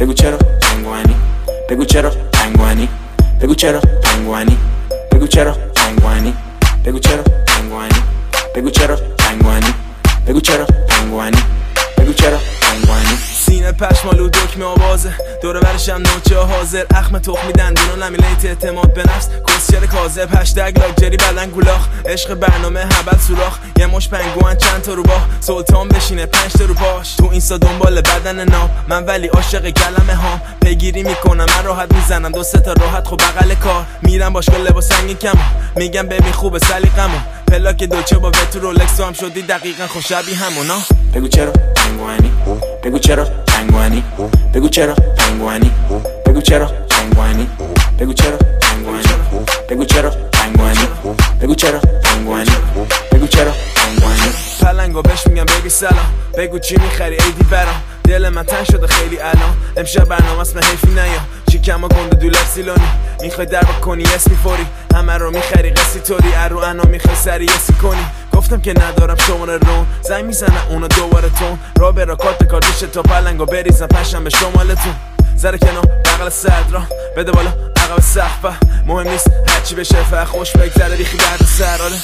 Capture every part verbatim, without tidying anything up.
بگو چرا پنگوانی، بگو چرا پنگوانی، بگو چرا پنگوانی، بگو چرا پنگوانی، بگو چرا پنگوانی، بگو چرا پنگوانی، بگو چرا پنگوانی، بگو چرا پنگوانی. سینه پشمالو دکمه آوازه دوره برشم نوچه حاضر اخم تخمی دندون و نمیلیت اعتماد به نفس کسچر کاذب هشتگ لاکجری بدن گولاخ عشق برنامه هبل سوراخ یه مش پنگوان چند تا رو باه سلطان بشینه پنج تا رو باش تو اینستا دنبال بدن نام من ولی عاشق کلمه هام پیگیری میکنم من راحت میزنم دو سه تا راحت خب بغل کار میرم باشگاه لباس سنگین کمو میگم ببین خوبه سلیقمو پلاک دوچه با وتو رولکس هم شدی دقیقاً خوش شبیه همونا. بگو چرا پنگوانی، بگو چرا پنگوانی، بگو چرا پنگوانی، بگو چرا پنگوانی، بگو چرا پنگوانی، بگو چرا پنگوانی، بگو چرا پنگوانی، بگو چرا پنگوانی. پلنگو بهش میگم بیبی سلام بگو چی میخری ایدی برام دل من تنگ شده خیلی الان امشب برنامه اسم حیفی نیا چیکم و گنده دولار سیلونی میخوای در کنی اسمی فوری همه رو میخری قصی طوری ارو انا میخوای سری اسی کنی گفتم که ندارم شماره رون زنگ میزنه اونو دوباره تون را برا کارت کاردیشه تا پلنگو بریزم پشم به شمالتون زره کنار بغل صدرا بده بالا عقب صفه مهم نیست هرچی بشه فقط خوش بگذره ریخی درد سراله.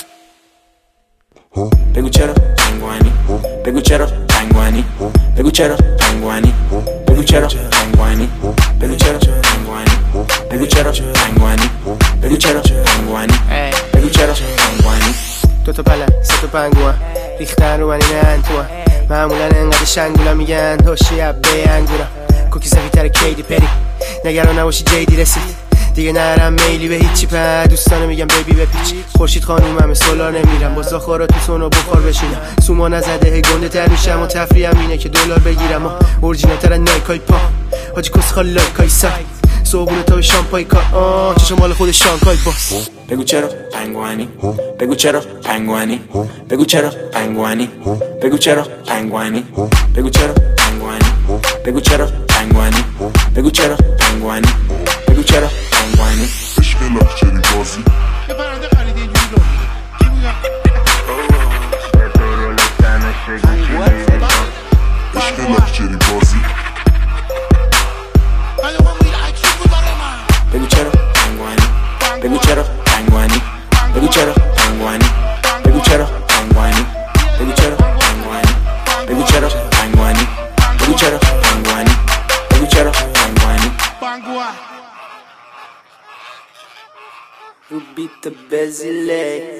بگو چرا پنگوانی، بگو چرا پنگوانی، بگو چرا پنگوانی، بگو چرا پنگوانی، بگو چرا پنگوانی، بگو چرا پنگوانی، بگو چرا پنگوانی، بگو چرا پنگوانی. دو تا پلن سه تا پنگوان ریختن رو من این انتوان معمولا انقدر شنگولا میگن هوشی عبه انگورم کوکی سفیتر کیدی پری نگران نباشی جیدی رسید دیگه نرم میلی به هیچی په دوستانه میگم بیبی بپیچ خورشید خانوم همه سولار نمیرم با زاخارا تو سونو بخار بشینم سوما نزده گنده تر میشم و تفریحم اینه که دلار بگیرم و اورجینال تر نایکای پا حاجی کس خالی لایکای سای صبحونه تا به شامپای کار آه چشم مال خود شانکای باس. بگو چرا پنگوانی، بگو چرا پنگوانی، بگو چرا پنگوانی، بگو چرا پنگوانی، بگو چرا پنگوانی، بگو چرا پنگوانی، بگو چرا پنگوانی، بگو چرا پنگوانی. عشق لاکچری بازی یه پرنده خریده اینجوری رو کی میگم عشق لاکچری بازی بگو چرا پنگوانی، بگو چرا پنگوانی، بگو چرا پنگوانی، بگو چرا پنگوانی، بگو چرا پنگوانی، بگو چرا پنگوانی، بگو چرا پنگوانی، بگو چرا پنگوانی. رو بیت بزیله